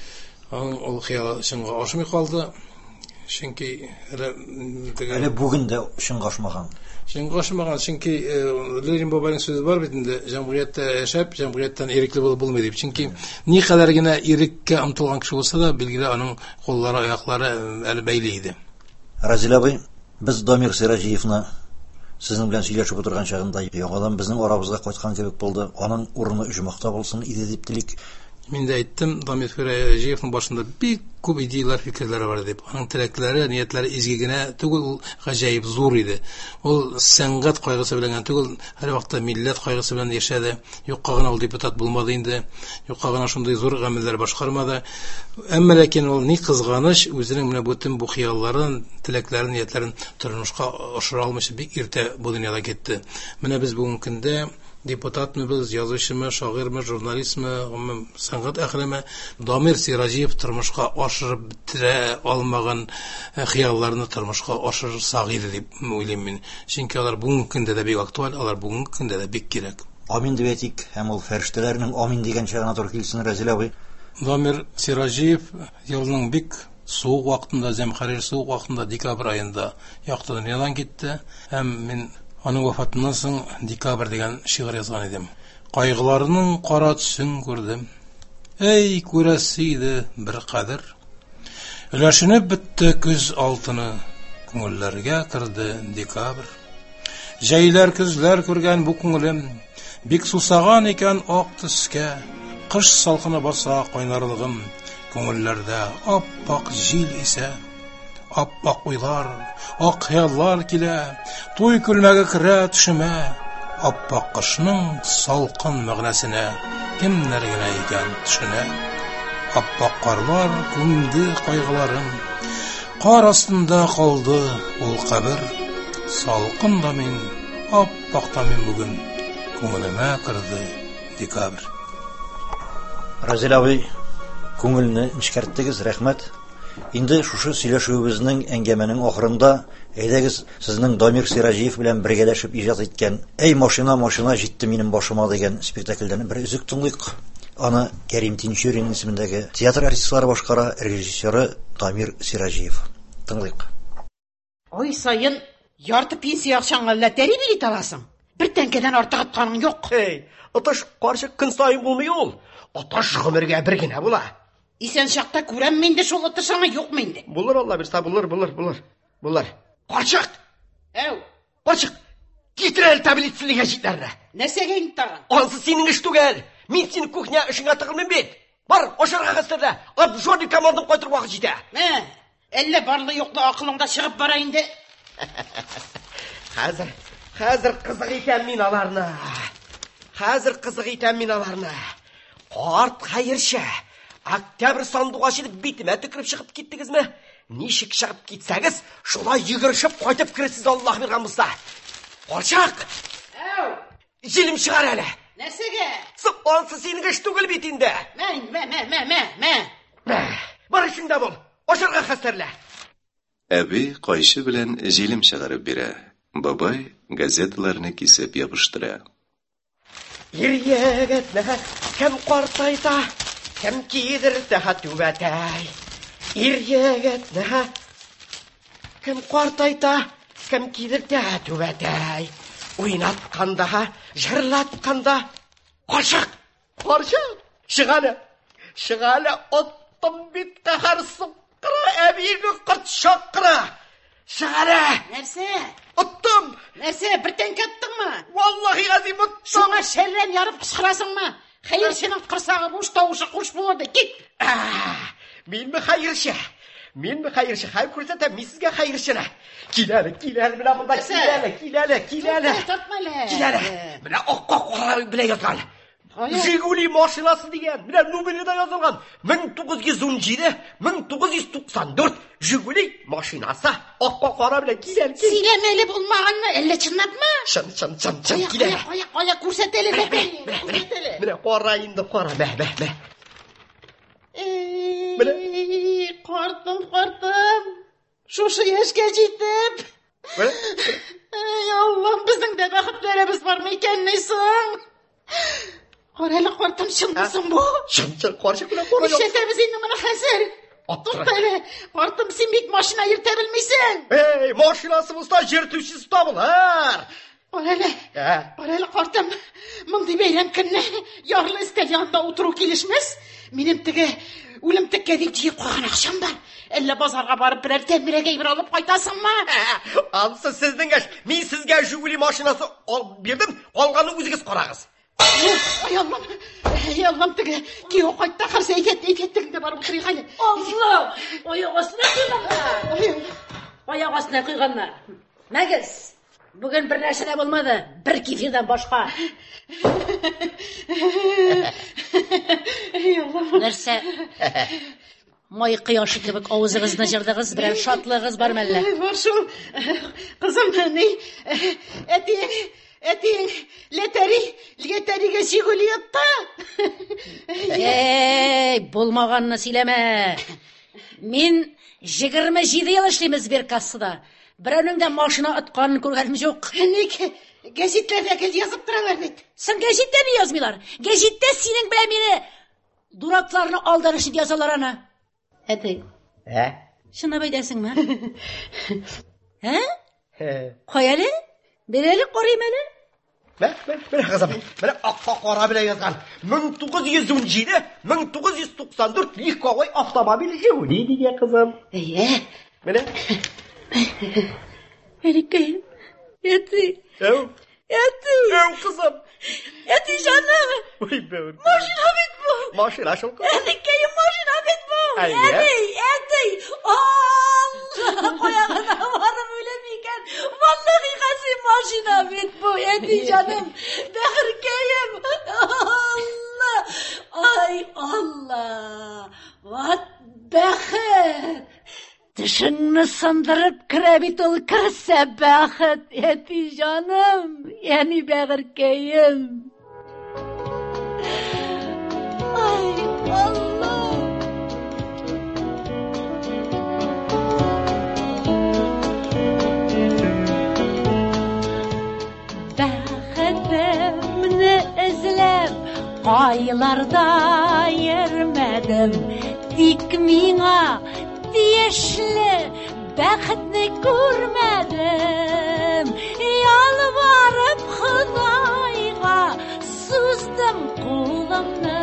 ул хыял чынга ашмый калды. Чөнки әле бүген дә чынга ашмаган. Чынга ашмаган, чөнки Ленин бабаның сүзе бар бит инде, җәмгыятьтә яшәп, җәмгыятьтән ирекле булып булмый дип. Чөнки никадәр генә иреккә омтылган кеше булса да, билгеле аның куллары, аяклары әле бәйле иде. Разил абый, без Дамир Сираҗиевны сезнең белән сөйләшеп утырган чагында яңадан безнең арабызга кайткан кебек булды. Аның урыны оҗмакта булсын иде дип телик. Мин дә әйттем, Дамир Сираҗиевның башында бик күп идеялар, фикерләре бар дип. Аның теләкләре, ниятләре изге генә түгел, ул гаҗәеп зур иде. Ул сәнгать кайгысы белән түгел, һәр вакытта милләт кайгысы белән яшәде. Юкка гына ул депутат булмады инде. Юкка гына шундый зур гамәлләр башкармады. Әмма ләкин ул ни кызганыч, үзенең менә бүтән бу хыялларын, теләкләрен, ниятләрен тормышка ашыра алмыйча бик иртә бу дөньяда китте. Менә без бүгенге көндә депутатмы без, язучымы, шагыйрьме, журналистмы, сәнгать әһлеме Дамир Сираҗиев тормышка ашырып бетерә алмаган хыялларны тормышка ашырсак иде дип уйлыйм мин. Чөнки алар бүгенге көндә дә бик актуаль, алар бүгенге көндә дә бик кирәк. Амин дип әйтик, һәм ул фәрештәләрнең амин дигән чагына туры килсен, Разил абый. Дамир Сираҗиев елның бик суык вакытында, Зәмхәрир суык вакытында, декабрь аенда якты дөньядан китте. Һәм мин аның вафатыннан соң декабрь дигән шигырь язган идем. Кайгыларның кара төсен күрдем. Эй, күрәсе иде бер кадер. Өләшенеп бетте күз алтыны, күңелләргә керде декабрь. Җәйләр көзләр күргән бу күңелем, бик сусаган икән ак төскә, кыш салкыны баса кайнарлыгым, күңелләрдә ап-ак җил исә, ап-ак уйлар, ак хыяллар килә, туй күлмәге керә төшемә, ап-ак кышның салкын мәгънәсенә, кемнәр генә икән төшенә. Ап-ак карлар күмде кайгыларым, кар астында калды ул кабер. Салкын да мин, ап-ак та мин бүген, күңелемә керде декабрь. Разил абый, күңелне нишкәрттегез, рәхмәт. Инде шушы сөйләшүебезнең әңгәмәнең ахырында әйдәгез сезнең Дамир Сиражиев белән бергәләшеп иҗат иткән "Эй машина, машина җитте минем башыма" дигән спектакльдән бер үзек тыңлыйк. Аны Кәрим Тинчурин исемендәге театр артистлары башкара, режиссеры Дамир Сиражиев. Тыңлыйк. Ай сайын ярты пенсия акчаңа лотари билет аласың. Бер тәңкәдән артык атканың юк. Эй, аташ карчык көн сайын булмый ул. Аташ гомергә бер генә була. Исән чакта күрәм инде шул атышаңа юкмы инде? Булыр, Алла бирсә, булыр. Карчык! Әү, Карчык! Китер әле таблицаны гәҗитләрне. Нәрсәгә инде тагын? Ансы синең эш түгел. Мин син кухня эшеңә тыгылмыйм бит. Бар, ашарга хәстәрдә. Абжорди командан кайтыр вакыт җитә. Әллә барлы юклы акылыңда чыгып бара инде. Хәзер кызык икән мин аларны. Карт хәерчә. Октябрь сандуга чыгып битемә төкереп чыгып киттегезме? Ничек чыгып китсәгез, шулай йөгерешеп кайтып кересез, Аллаһ биргән булса. Карчык! Әү! Җилем чыгар әле. Нәрсәгә? Сыпансы синең эш түгел бит инде. Бар ишеңдә бул. Ашарга хәстәрлә. Әби кайчы белән җилем чыгарып бирә. Бабай газеталарны кисеп ябыштыра. Ир-егетне кем картайта, кем кидертә түбәтәй. Ир-егетне кем картайта, кем кидертә түбәтәй. Уйнатканда, җырлатканда, карчык. Шыганы оттым бит каһар суккыра, әбине кырт шаккыра. Шыганы. Нәрсә? Оттым. Нәрсә, бер тәңкә аттыңмы? Валлаһи газим оттым. Шуңа шәррән ярып кычкырасыңмы? Хәерченең кырсагы буш, тавышы куш булды. Кит. Минме хәерче? Хәй күрсәтәм мин сезгә хәерчене. Киләле, менә монда киләле. Киләле. Менә ак-ак белән язган. Жигули машинасы дигән. Менә номерда язылган. 1917-1994 Жигули машинасы. Ак-ак белән киләле. Сөйләмәле булмаганны, әллә чынлапмы? Чын киләле. Кая күрсәт әле. Менә кара инде, кара. Бә. Картым. Шушы яшькә җитеп. Эй, Аллам, безнең дә бәхетләребез бармы икән соң? Каралы картым чынмысың бу? Чын, карчык белән кара. Ишетәбез инде моны хәзер. Туктале, картым, син бит машина йөртә белмисең. Эй, машинасы булса җиртүчесе табылыр. Каралы картым, мондый бәйрәм көнне ярлы өстәл янында утыру килешмәс. Минем теге үлем теккә дип җыеп куйган акчам бар. Әллә базарга барып берәр тәмрәгә ибр алып кайтасыңмы? Ансы сезнең эш. Мин сезгә Жигули машинасы алып бирдем, калганны үзегез карагыз. Ай Аллам, теге кио кайтта хәзер әйфәттегендә барып утырыйк әле. Алла! Аяк астына куйганнар. Мәгез. Бүген бер нәрсә дә булмады. Бер кефирдән башка. Нәрсә? Май кояшы кебек авызыгызны җырдыгыз, берәр шатлыгыз бармы әллә? Бар шул. Кызым, ни? Әтиң летәригә Жигули ятты. Эй, булмаганны сөйләмә. Мин 27 ел эшлим сберкассада. Берәүнең дә машина атканын күргәнем юк. Ник? Гәзитләрдә язып торалар бит. Сын гәзиттә ни язмыйлар? Гәзиттә синең белән мине дуракларны алданыш дип язалар аны. Әти. Шуны әйтәсеңме? Кая әле? Берәле карыйм әле. Менә кызым, менә акка кара белән язган 1917-1994 легковой автомобиль Жигули диге кызым. Менә. Эрикәем. Эти. Эти кызым. Эти жаным. Ой, бәүр. Машина бит бу. Машина шул. Эрикәем машина бит бу. Эти. Коягына барып үлем икән. Валлаһи хәзин машина бит бу. Эти жаным. Бәхркәем. Allah. Ay Allah. What бәхет. Тышыңны сындырып керә бит ул керсә бәхет. Эти жаным. Яни бәгыркәем. Ay Allah. Бәхетемне эзләп кайларда йөрмәдем. Тик миңа тиешле бәхетне күрмәдем. Ялварып Худайга суздым кулымны.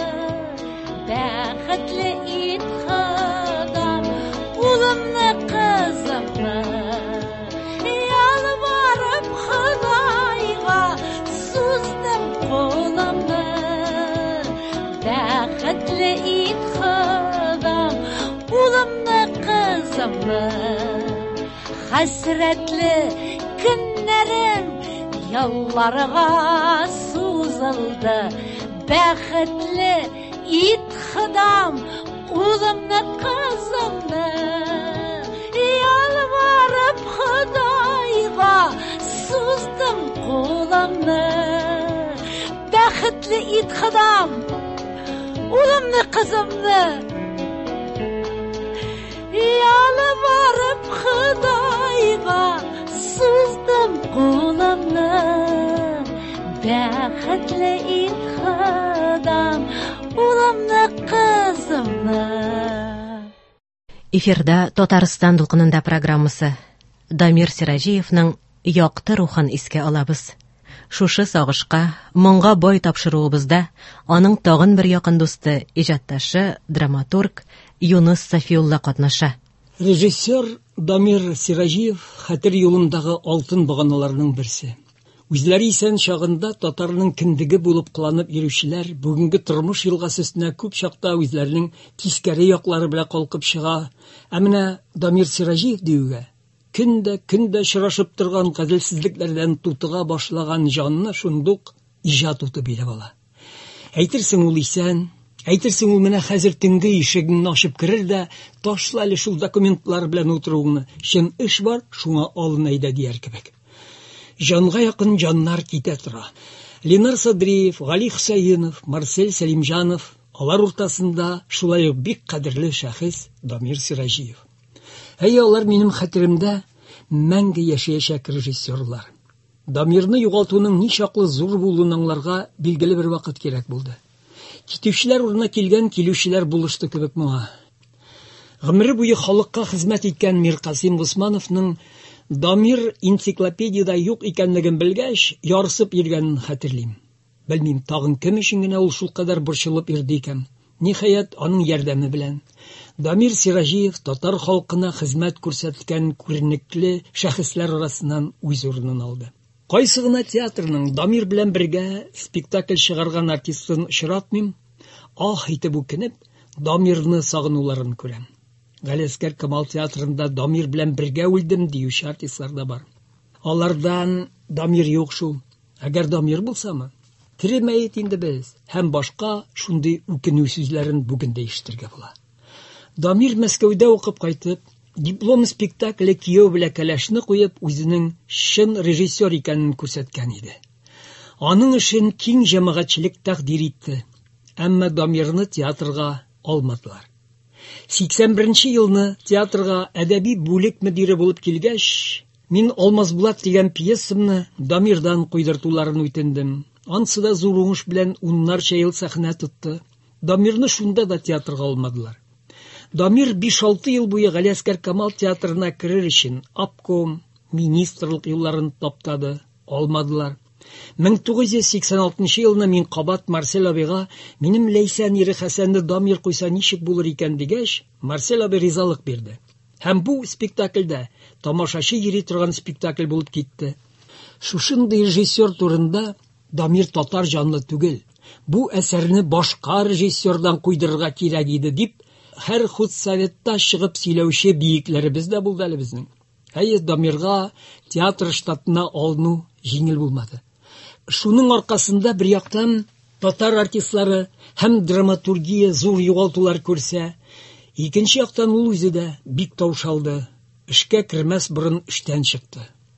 Бәхетле ит Худам улымны кызымны. Ялварып Худайга суздым кулымны. Бәхетле ит Худам улымны кызымны. Хәсрәтле көннәрем ялларга сузылды. Бәхетле ит Худам улымны кызымны. Ялварып Худайга суздым кулымны. Бәхетле ит Худам улымны кызымны. Ялварып Худайга суздым кулымны. Бәхетле ит Худам улымны кызымны. Эфирда Татарстан дулкынында программасы. Дамир Сиражиевның якты рухын искә алабыз. Шушы сагышка, моңга бай тапшыруыбызда аның тагын бер якын дусты, иҗатташы, драматург Юнус Сафиулла катнаша. Режиссер Дамир Сиражиев хәтер юлындагы алтын баганаларның берсе. Үзләре исән чагында татарның киндеге булып кыланып йөрүчеләр бүгенге тормыш елгасы өстенә күп чакта үзләренең тискәре яклары белән калкып чыга. Ә менә Дамир Сиражиев диюгә көндә шырашып торган газелсезлекләрдән тутыга башлаган җанны шундук иҗат уты билеп ала. Әйтерсең ул исән, әйтерсең ул менә хәзер төнге ишегне ачып керер дә ташла әле шул документлар белән утыруыңны. Шем эш бар, шуңа алын әйдә дияр кебек. Жанга якын жаннар китә тора. Ленар Садриев, Гали Хусаинов, Марсель Сәлимҗанов, алар уртасында шулай ук бик кадерле шәхес Дамир Сиражиев. Алар минем хәтеремдә мәңге яшәячәк режиссерлар. Дамирны югалтуның ничаклы зур булуын аңларга билгеле бер вакыт кирәк булды. Китүчеләр урынына килгән килүчеләр булышты кебек моңа. Гомере буе халыкка хезмәт иткән Миркасим Госмановның Дамир энциклопедияда юк икәнлеген белгәч, ярсып йөргәнен хәтерлим. Белмим, тагын кем өчен генә ул шул кадәр борчылып йөрде икән. Ниһаять, аның ярдәме белән Дамир Сиражиев татар халкына хезмәт күрсәткән күренекле шәхесләр арасыннан үз урынын алды. Кайсы гына театрның Дамир белән бергә спектакль чыгарган артистын очратмыйм, ах итеп үкенеп, Дамирны сагынуларын күрәм. Галискәр Камал театрында Дамир белән бергә үлдем диюче артистлар да бар. Алардан Дамир юк шул. Әгәр Дамир булсамы, тере мәет инде без, һәм башка шундый үкенү сүзләрен бүген дә ишетергә була. Дамир Мәскәүдә укып кайтып, диплом спектакле кияү белән кәләшне куеп, үзенең шын режиссер икәнен күрсәткән иде. Аның эшен киң җәмәгатьчелек тәкъдир итте, әмма Дамирны театрга алмадылар. 81 елны театрга әдәби бүлек мөдире булып килгәч, мин Алмаз Булат дигән пьесамны Дамирдан куйдыртуларын үтендем. Ансы да зур уңыш белән уннарча ел сәхнә тотты. Дамирны шунда да театрга алмадылар. Дамир 5-6 ел буе Галискәр Камал театрына керер өчен обком, министрлык юлларын таптады, алмадылар. 1986 елны мин кабат Марсел абыйга минем Ләйсән ире Хәсәнне Дамир куйса ничек булыр икән дигәч, Марсел абый ризалык бирде. Һәм бу спектакльдә тамашачы йөри торган спектакль булып китте. Шушындый режиссер турында Дамир татар җанлы түгел. Бу әсәрне башка режиссердан куйдырырга кирәк иде дип, һәр худсоветта чыгып сөйләүче биекләребез дә булды әле безнең. Дамирга театр штатына алыну җиңел булмады. Шуның аркасында бер яктан татар артистлары һәм драматургия зур югалтулар күрсә, икенче яктан ул үзе дә бик таушалды. Эшкә кермәс борын эштән чыкты.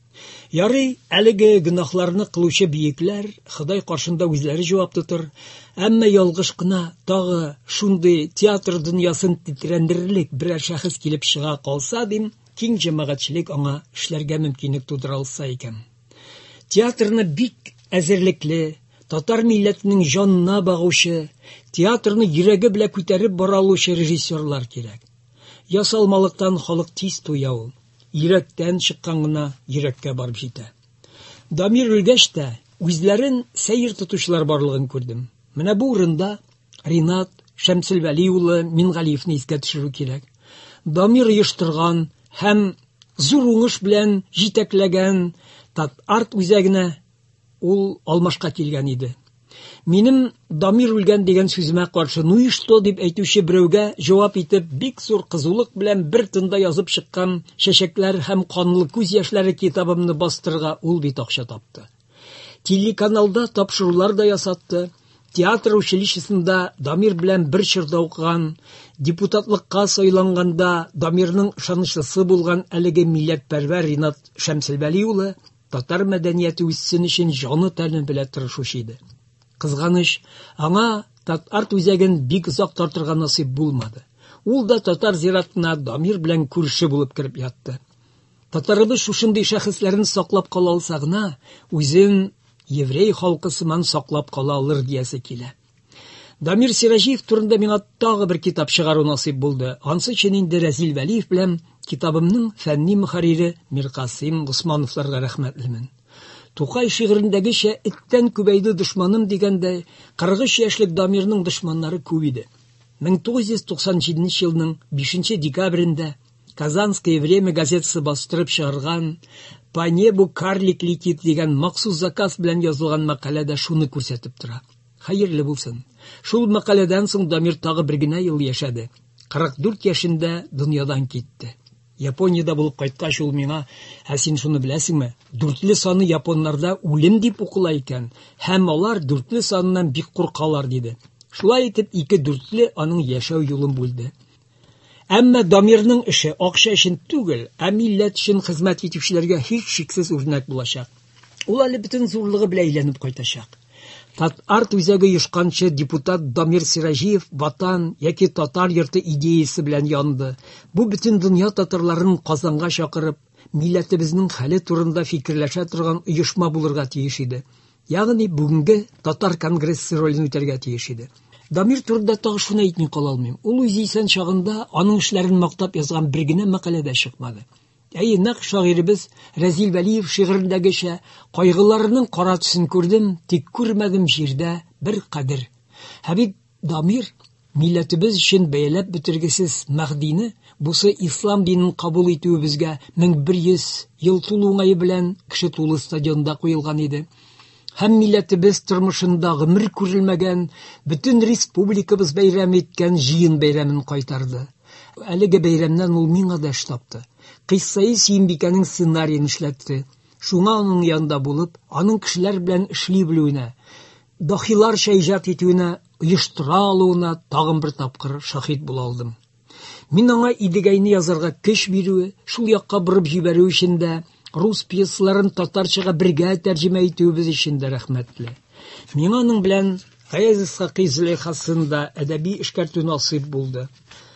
Ярый, әлеге гөнаһларны кылучы биекләр Ходай каршында үзләре җавап тотыр, әмма ялгыш кына тагы шундый театр дөньясын тетрәндерерлек берәр шәхес килеп чыга калса, дим, киң җәмәгатьчелек аңа эшләргә мөмкинлек тудыра алса икән. Театрны бик әзерлекле, татар милләтенең җанына багучы, театрны йөрәге белән күтәреп бара алучы режиссерлар кирәк. Ясалмалыктан халык тиз туя ул. Йөрәктән чыккан гына йөрәккә барып җитә. Дамир үлгәч тә үзләрен сәйр тотучылар барлыгын күрдем. Менә бу урында Ринат Шәмселвәли улы Мингалиевны искә төшерү кирәк. Дамир оештырган һәм зур уңыш белән җитәкләгән Татарт үзәгенә ул алмашка килгән иде. Минем Дамир үлгән дигән сүземә каршы «Ну и что» дип әйтүче берәүгә җавап итеп бик зур кызулык белән бер тында язып чыккан «Чәчәкләр һәм канлы күз яшьләре» китабымны бастырырга ул бит акча тапты. Телеканалда тапшырулар да ясатты. Театр училищесында Дамир белән бер чорда укыган, депутатлыкка сайланганда Дамирның ышанычлысы булган әлеге милләтпәрвәр Ринат Шәмселвәли улы татар мәдәнияте үссен өчен җаны тәне белән тырышучы иде. Кызганыч, аңа Татарт үзәген бик озак тартырга насыйп булмады. Ул да татар зиратына Дамир белән күрше булып кирип ятты. Татарыбыз шушындый шәхесләрен саклап кала алса гына, үзен еврей халкы сыман саклап кала алыр диясе килә. Дамир Сиражиев турында миңа тагы бер китап чыгару насыйп булды. Ансы өчен инде Рәзил Вәлиев белән китабымның фәнни мөхәррире Миркасым Госмановларга рәхмәтлемен. Тукай шигырендәгечә эттән күбәйде дошманым дигәндәй, 43 яшьлек Дамирның дошманнары күп иде. 1997 елның 5 декабрендә Казанское время газетасы бастырып чыгарган «По небу карлик летит» дигән махсус заказ белән язылган мәкаләдә шуны күрсәтеп тора. Хәерле булсын. Шул мәкаләдән соң Дамир тагы бер генә ел яшәде. 44 яшендә дөньядан китте. Япониядә булып кайткач ул миңа, син шуны беләсеңме? 4 саны японнарда үлем дип укыла икән, һәм алар 4 санынан бик куркалар диде. Шулай итеп 2-4 аның яшәү юлын бүлде. Әмма Дамирның эше акча өчен түгел, ә милләт өчен хезмәт итүчеләргә һич шиксез үрнәк булачак. Ул әле бөтен зурлыгы белән әйләнеп кайтачак. Татарт үзәге йошканчы депутат Дамир Сиражиев ватан яки татар йорты идеясы белән янды. Бу бөтен дөнья татарларын Казанга чакырып, милләтебезнең хәле турында фикерләшә торган оешма булырга тиеш иде. Ягъни бүгенге татар конгрессы ролен үтәргә тиеш иде. Дамир турында тагы шуны әйтми кала алмыйм. Ул үзе исән чагында аның эшләрен мактап язган бер генә мәкаләдә чыкмады. Нәкъ шагыйребез Рәзил Вәлиев шигырендәгечә кайгыларының кара төсен күрдем, тик күрмәдем җирдә бер кадер. Хәбиб Дамир милләтебез өчен бәяләп бетергесез Мәхдине, бусы ислам динен кабул итүебезгә 1100 ел тулуңай белән кеше тулы стадионда куелган иде. Һәм милләтебез тормышында гомер күрелмәгән, бөтен республикабыз бәйрәм иткән җыен бәйрәмен кайтарды. Әлеге бәйрәмнән ул миңа да штапты. Кыйссаи Сөембикәнең сценарийын эшләтте. Шуңа аның янында булып, аның кешеләр белән эшли белүенә, дахиларча иҗат итүенә, оештыра алуына тагын бер тапкыр шаһид була алдым. Мин аңа идегәйне язарга көч бирүе, шул якка борып җибәрү өчен дә, рус пьесаларын татарчага бергә тәрҗемә итүебез өчен дә рәхмәтле. Миңа аның белән Гаяз Исхакый Зөләйхасында әдәби эшкәртү насыйп булды.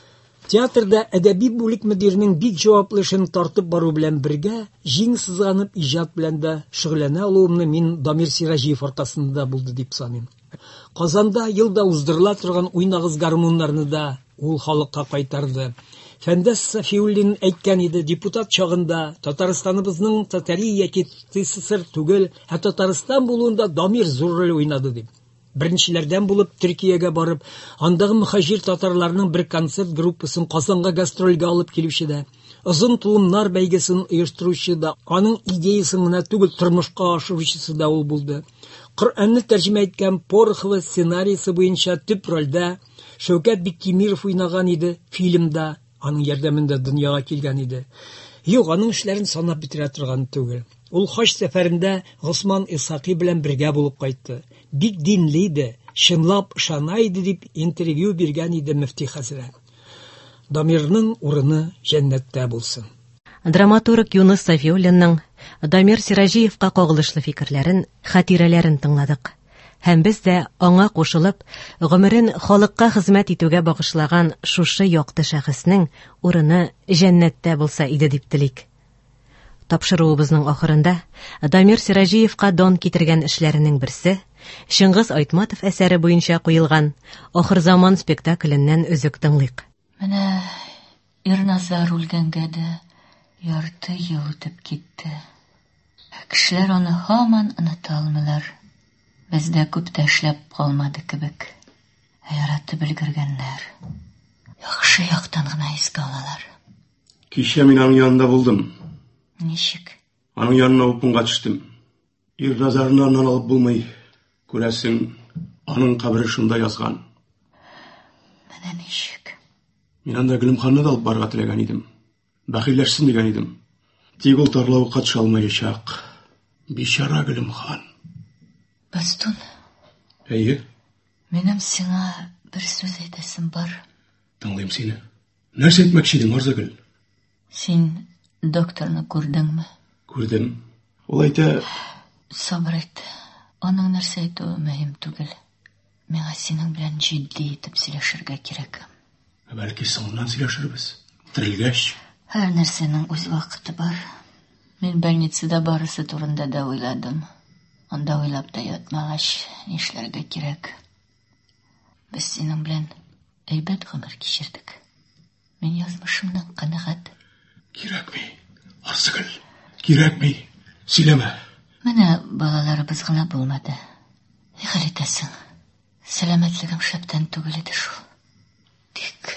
Театрда әдәби бүлек мөдиренең бик җаваплы эшен тартып бару белән бергә, җиң сызганып иҗат белән дә шөгыльләнә алуымны мин Дамир Сиражиев аркасында булды дип саныйм. Казанда елда уздырыла торган уйнагыз гармуннарны да ул халыкка кайтарды. Фәндәс Сафиуллин әйткән иде, депутат чагында Татарстаныбызның Татари яки ТССР түгел, ә Татарстан булуында Дамир зур роль уйнады дип. Беренчеләрдән булып Төркиягә барып, андагы мөхаҗир татарларның бер концерт группасын Казанга гастрольгә алып килүче дә, озын тулымнар бәйгесен оештыручы да, аның идеясын гына түгел тормышка ашыручысы да ул булды. Коръәнне тәрҗемә иткән Порохова сценарийсы буенча төп рольдә Шәүкәт Биктимиров уйнаган иде, фильмда аның ярдәмендә дөньяга килгән иде. Юк, аның эшләрен санап бетерә торган түгел. Ул хаҗ сәфәрендә Госман Исхакый белән бергә булып кайтты. Бик динле иде, чынлап ышана иде дип интервью биргән иде мөфти хәзрәт. Дамирның урыны җәннәттә булсын. Драматург Юнус Сафиуллинның Дамир Сиражиевка кагылышлы фикерләрен, хатирәләрен тыңладык. Һәм без дә аңа кушылып, гомерен халыкка хезмәт итүгә багышлаган шушы якты шәхеснең урыны җәннәттә булса иде дип телик. Тапшыруыбызның ахырында Дамир Сиражиевка дан китергән эшләренең берсе Шыңгыз Айтматов әсәре буенча куелган Ахыр заман спектакленнән үзек тыңлыйк. Менә Ирназар үлгәнгә дә ярты ел үтеп китте. Кешеләр аны һаман оныта алмыйлар. Бездә күп тә эшләп калмады кебек. Яратып өлгергәннәр яхшы яктан гына искә алалар. Кичә мин аның янында булдым. Ничек? Аның янына упынга төштем. Ирназарны аннан алып булмый. Күрәсең, аның кабере шунда язган. Менә ничек? Мин анда Гөлимханны да алып барырга теләгән идем. Бәхилләшсен дигән идем. Тик ул тарлауга катыша алмаячак. Бичара Гөлимхан. Бастун. Әйе? Минем сиңа бер сүз әйтәсем бар. Тыңлыйм сине. Нәрсә әйтмәкче идең, Арзагөл? Син докторны күрдеңме? Күрдем. Ул әйтә... Сабыр ит. Аның нәрсә әйтүе мөһим түгел. Миңа синең белән җитди итеп сөйләшергә кирәк. Бәлки соңыннан сөйләшербез. Терелгәч. Һәр нәрсәнең үз вакыты бар. Мин больницада барысы турында да уйладым. Анда уйлап та ятмагач, нишләргә кирәк? Без синең белән әйбәт гомер кичердек. Мин язмышымнан канәгать. Кирәкми, Арзагөл, кирәкми. Сөйләмә. Менә балаларыбыз гына булмады. Хәл итәсең, сәламәтлегем шәптән түгел иде шул. Тик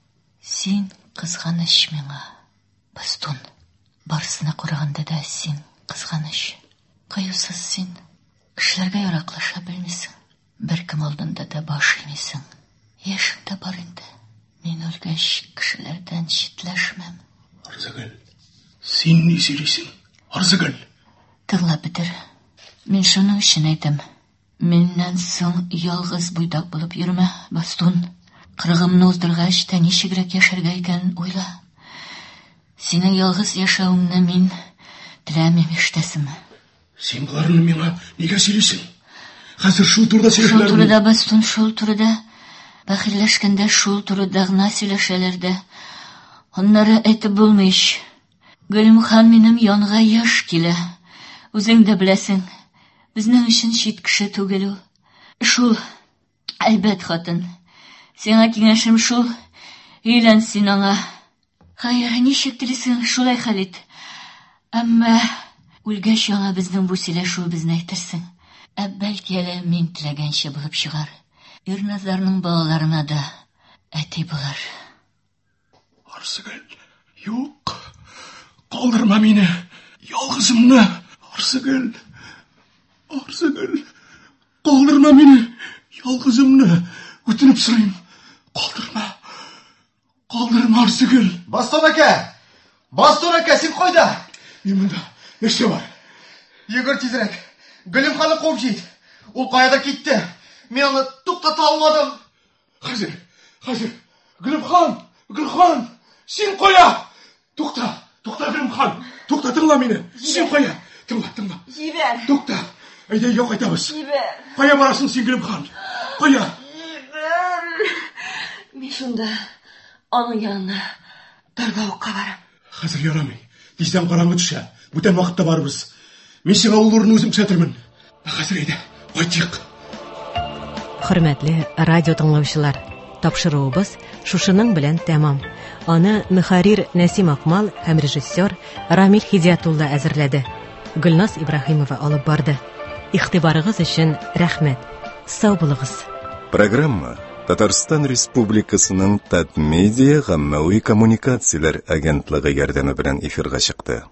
син кызганыч миңа, Бастун. Барысына караганда да син кызганыч. Кыюсыз син, кешеләргә яраклаша белмисең. Беркем алдында да баш имисең. Яшең дә бар инде. Мин үлгәч кешеләрдән читләшмәм. Арзагөл, син ни сөйлисең? Арзагөл. Тыңлап бетер. Мин шуның өчен әйтәм. Миннән соң ялгыз буйдак булып йөрмә, Бастун. Кырыгымны уздыргач та ничегрәк яшәргә икән уйла. Синең ялгыз яшәүеңне мин теләмим, ишетәсеңме? Син боларны миңа нигә сөйлисең? Хәзер шул турыда сөйләшәләр. Шул турыда, Бастун, шул турыда. Бәхилләшкәндә шул турыда гына сөйләшәләр дә. Аннары әйтеп булмыйч. Гөлимхан минем янга яш килә. Үзең дә беләсең. Безнең өчен чит кеше түгел ул. Шул әйбәт хатын. Сиңа киңәшем шул. Өйлән син аңа. Хәер, ничек телисең, шулай хәл ит. Әмма үлгәч яңа безнең бу сөйләшүебезне әйтерсең. Бәлки әле мин теләгәнчә булып чыгар. Ирназарның балаларына да әти булыр. Арзагөл, юк. Калдырма мине. Ялгызымны. Арзагөл. Арзагөл. Калдырма мине. Ялгызымны. Үтенеп сорыйм. Калдырма. Калдырма, Арзагөл. Бастун әкә, син кайда? Мин монда. Нәрсә бар? Йөгер тизрәк. Гөлимханны куып җит. Ул каядыр китте. Мин аны туктата алмадым. Хәзер. Гөлимхан, син кая? Тукта, Гөлимхан. Тукта, тыңла мине. Син кая? Тыңла. Җибәр. Тукта. Әйдә, як кайтабыз. Җибәр. Кая барасың син, Гөлимхан? Кая? Җибәр. Мин шунда аның янына Дарбаука барам. Хәзер ярамый. Тиздән караңгы төшә. Бүтән вакытта барыбыз. Мин сиңа ул урынны үзем күрсәтермен. Хәзер әйдә, кайтыйк. Хөрмәтле радио тыңлаучылар, тапшыруыбыз шушының белән тәмам. Аны мөхәррир Нәсим Акмал һәм режиссер Рамил Хидиятулла әзерләде. Гөлназ Ибраһимова алып барды. Игътибарыгыз өчен рәхмәт. Сау булыгыз. Программа Татарстан Республикасының Татмедиа гаммәви коммуникацияләр агентлыгы ярдәме белән эфирга чыкты.